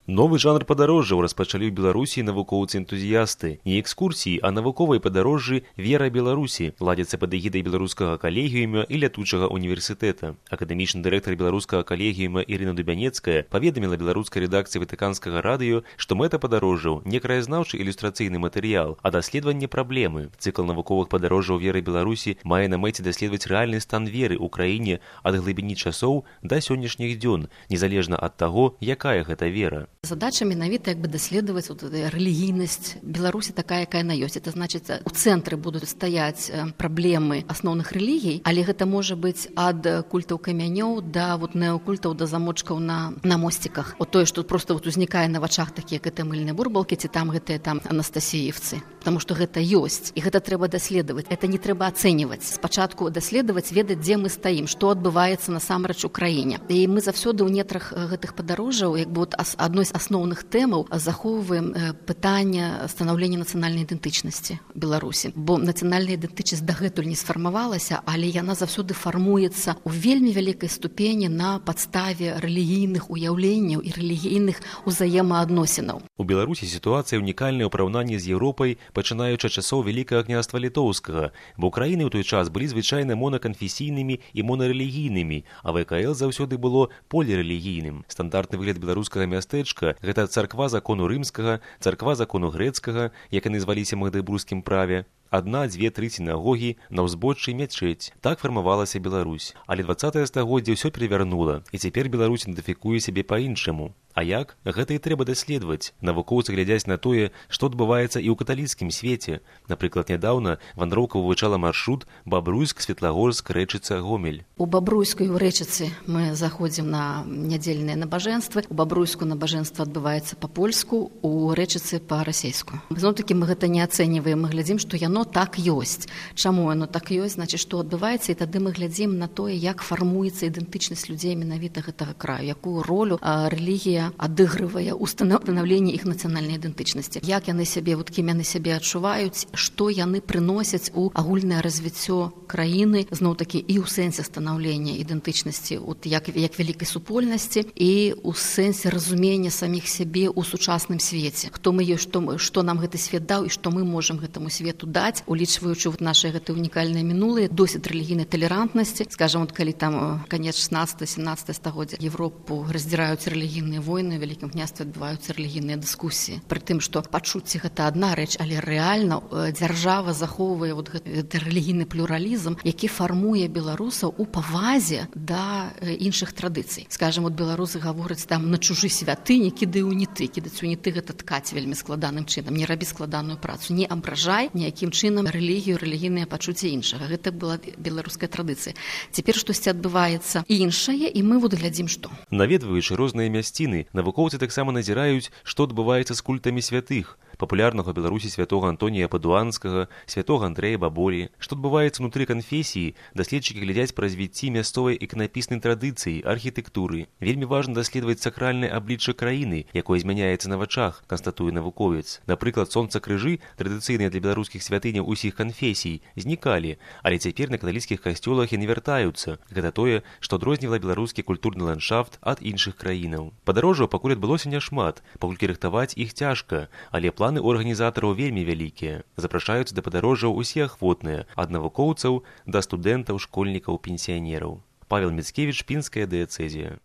Новы жанр падарожжаў распачалі ў Беларусі навукоўцы-энтузіясты. Не экскурсіі, а навуковыя падарожжы «Вера Беларусі» ладзяцца пад эгідай беларускага калегіума і лятучага універсітэта. Акадэмічны дырэктар беларускага калегіума Ірына Дубянецкая паведаміла беларускай рэдакцыі ватыканскага радыё, што мэта падарожжаў не краязнаўчы ілюстрацыйны матэрыял, а даследаванне праблемы. Цыкл навуковых падарожжаў «Веры Беларусі» мае на мэце даследаваць рэальны стан веры ў краіне ад глыбіні часоў да сённяшніх дзён, незалежна ад таго, якая гэта вера. Задача менавіта даследаваць рэлігійнасць Беларусі такая, якая яна ёсць. Это значыць, у цэнтры будуць стаяць праблемы асноўных рэлігій, але гэта можа быць ад культаў камянёў да неакультаў, да замочкаў на мосціках. Тое, што проста узнікае на вачах такія як мыльныя бурбалкі, ці там гэтыя анастасіевцы. Потому што гэта ёсць, і гэта трэба даследаваць. Это не трэба ацэньваць. Спачатку даследаваць, ведаць, дзе мы стаім, што адбываецца насамрэч у краіне. І мы заўсёды ў нетрах гэтых падарожжаў, адной з асноўных тэмаў захоўваем пытанне станаўлення нацыянальнай ідэнтычнасці Беларусі. Бо нацыянальная ідэнтычнасць дагэтуль не сфармавалася, але яна заўсёды фармуецца ў вельмі вялікай ступені на падставе рэлігійных уяўленняў і рэлігійных узаемаадносінаў. У Беларусі сітуацыя унікальная ў параўнанні з Еўропай, пачынаючы часоў Вялікага княства Літоўскага, бо краіны ў той час былі звычайна монаканфесійнымі і монарэлігійнымі, а ВКЛ заўсёды было полірэлігійным. Стандартны выгляд беларускага мястэчка – гэта царква закону рымскага, царква закону грэцкага, як яны зваліся ў магдэбургскім праве, 1-2-3 сінагогі, на ўзбоччы мячэць. Так фармавалася Беларусь. Але 20-е стагоддзе ўсё перавярнула, і цяпер Беларусь ідэнтыфікуе сябе па-іншаму. А як? Гэта і трэба даследаваць. Навукоўцы глядзяць на тое, што адбываецца і ў каталіцкім свеце. Напрыклад, нядаўна вандроўка вывучала маршрут Бабруйск, Светлагорск, Рэчыца, Гомель. У Бабруйску і ў Рэчыцы мы заходзім на нядзельныя набажэнствы. У Бабруйску набажэнства адбываецца па-польску, у Рэчыцы па-расейску. Зноў-такі мы гэта не ацэньваем, мы глядзім, што яно так ёсць. Чаму яно так ёсць? Значыць, што адбываецца, і тады мы глядзім на тое, як фармуецца ідэнтычнасць людзей менавіта гэтага краю, якую ролю рэлігія адыгрывае ў станаўленні іх нацыянальнай ідэнтычнасці. Як яны сябе, кім яны сябе адчуваюць, што яны прыносяць у агульнае развіццё краіны, зноў-такі і ў сэнсе станаўлення ідэнтычнасці, як вялікай супольнасці, і ў сэнсе разумення саміх сябе ў сучасным свеце. Хто мы ёсць, што нам гэты свет даў і што мы можам гэтаму свету даць, улічваючы нашы гэтыя унікальныя мінулыя, досвед рэлігійнай талерантнасці. Скажам, калі там канец 16-17 стагоддзя Европу раздзіраюць рэлігійныя войны, у Вялікім княстве адбываюцца рэлігійныя дыскусіі. Пры тым, што пачуцці гэта адна рэч, але рэальна дзяржава захоўвае гэты рэлігійны плюралізм, які фармуе беларусаў у павазе да іншых традыцый. Скажам, беларусы гавораць там на чужы святыні, кідай уніты. Кідаць уніты гэта ткаць вельмі складаным чынам. Не рабі складаную працу, не абражай ніякім чынам рэлігію, рэлігійныя пачуцці іншага. Гэта была беларуская традыцыя. Цяпер штосьці адбываецца іншае, і мы глядзім, што. Наведваючы розныя мясціны, навукоўцы таксама назіраюць, што адбываецца з культамі святых. Папулярнага ў Беларусі святога Антонія Падуанскага, святога Андрэя Баболі. Што адбываецца ўнутры канфесіі, даследчыкі глядзяць пра развіцці мясцовай іканапіснай традыцыі, архітэктуры. Вельмі важна даследаваць сакральнае аблічча краіны, якое змяняецца на вачах, канстатуе навуковец. Напрыклад, сонца-крыжы, традыцыйныя для беларускіх святыняў усіх канфесій, знікалі, але цяпер на каталіцкіх касцёлах яны вяртаюцца. Гэта тое, што адрознівала беларускі культурны ландшафт ад іншых краінаў. Падарожжаў пакуль адбылося няшмат, паколькі рыхтаваць іх цяжка, але планы ў арганізатараў вельмі вялікія. Запрашаюцца да падарожжаў усе ахвотныя, ад навукоўцаў да студэнтаў, школьнікаў, пенсіянераў. Павел Міцкевіч, Пінская дыяцэзія.